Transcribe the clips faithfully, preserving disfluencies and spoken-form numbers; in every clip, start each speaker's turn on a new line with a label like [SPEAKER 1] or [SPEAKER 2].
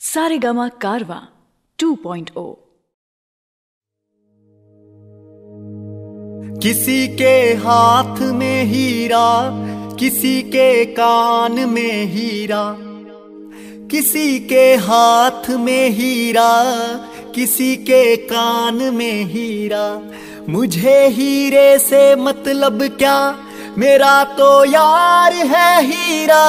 [SPEAKER 1] सारेगामा कारवा two point ओ।
[SPEAKER 2] किसी के हाथ में हीरा, किसी के कान में हीरा, किसी के हाथ में हीरा, किसी के कान में हीरा। मुझे हीरे से मतलब क्या, मेरा तो यार है हीरा।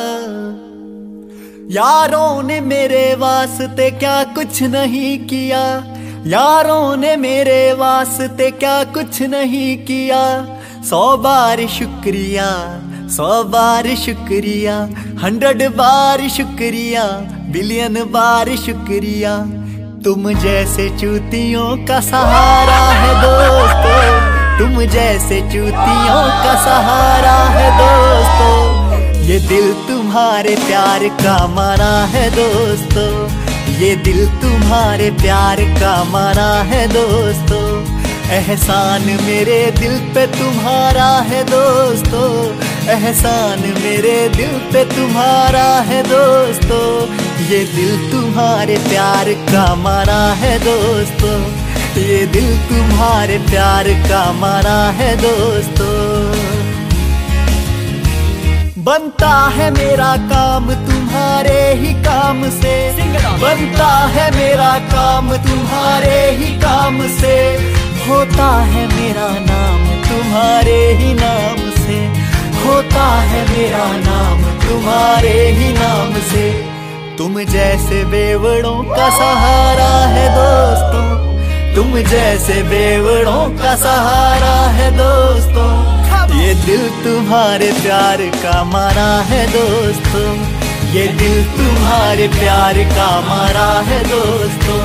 [SPEAKER 2] यारों ने मेरे वास्ते क्या कुछ नहीं किया, यारों ने मेरे वास्ते क्या कुछ नहीं किया। सौ बार शुक्रिया, सौ बार शुक्रिया, हंड्रेड बार शुक्रिया, बिलियन बार शुक्रिया। तुम जैसे चूतियों का सहारा है दोस्तों, तुम जैसे चूतियों का सहारा है दोस्तों। ये दिल तुम्हारे प्यार का मारा है दोस्तों, ये दिल तुम्हारे प्यार का मारा है दोस्तों। एहसान मेरे दिल पे तुम्हारा है दोस्तों, एहसान मेरे दिल पे तुम्हारा है दोस्तों। ये दिल तुम्हारे प्यार का मारा है दोस्तों, ये दिल तुम्हारे प्यार का मारा है दोस्तों। बनता है मेरा काम तुम्हारे ही काम से, बनता है मेरा काम तुम्हारे ही काम से। होता है मेरा नाम तुम्हारे ही नाम से, होता है मेरा नाम तुम्हारे ही नाम से। तुम जैसे बेवड़ों का सहारा है दोस्तों, तुम जैसे बेवड़ों का सहारा है दोस्तों। ये दिल तुम्हारे प्यार का मारा है दोस्तों, ये दिल तुम्हारे प्यार का मारा है दोस्तों।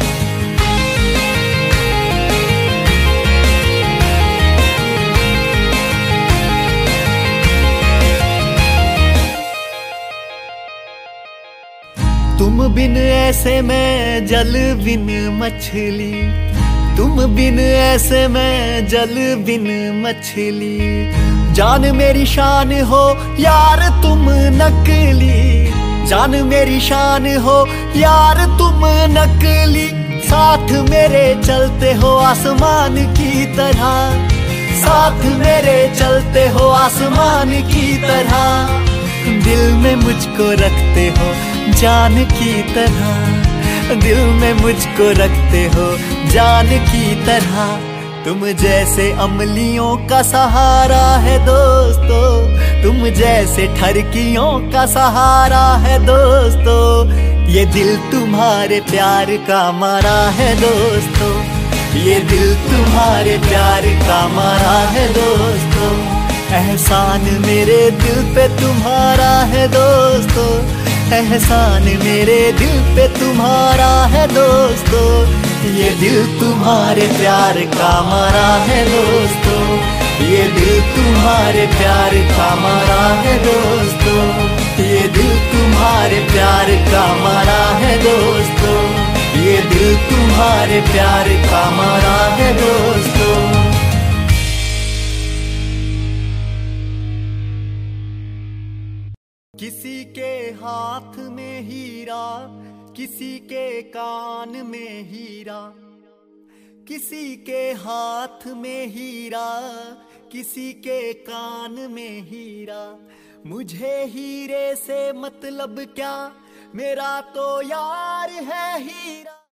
[SPEAKER 2] तुम बिन ऐसे मैं जल बिन मछली, तुम बिन ऐसे मैं जल बिन मछली। जान मेरी शान हो यार तुम नकली, जान मेरी शान हो यार तुम नकली। साथ मेरे चलते हो आसमान की तरह, साथ मेरे चलते हो आसमान की तरह। दिल में मुझको रखते हो जान की तरह, दिल में मुझको रखते हो जान की तरह। तुम जैसे अमलियों का सहारा है दोस्तों, तुम जैसे ठरकियों का सहारा है दोस्तों। ये दिल तुम्हारे प्यार का मारा है दोस्तों, ये दिल तुम्हारे प्यार का मारा है दोस्तों। एहसान मेरे दिल पे तुम्हारा है दोस्तों, एहसान मेरे दिल पे तुम्हारा है दोस्तों। ये दिल तुम्हारे प्यार का मारा है दोस्तों, ये दिल तुम्हारे प्यार का मारा है दोस्तों। ये दिल तुम्हारे प्यार का मारा है दोस्तों, ये दिल तुम्हारे प्यार का मारा है दोस्तों। किसी के हाथ में हीरा, किसी के कान में हीरा, किसी के हाथ में हीरा, किसी के कान में हीरा। मुझे हीरे से मतलब क्या, मेरा तो यार है हीरा।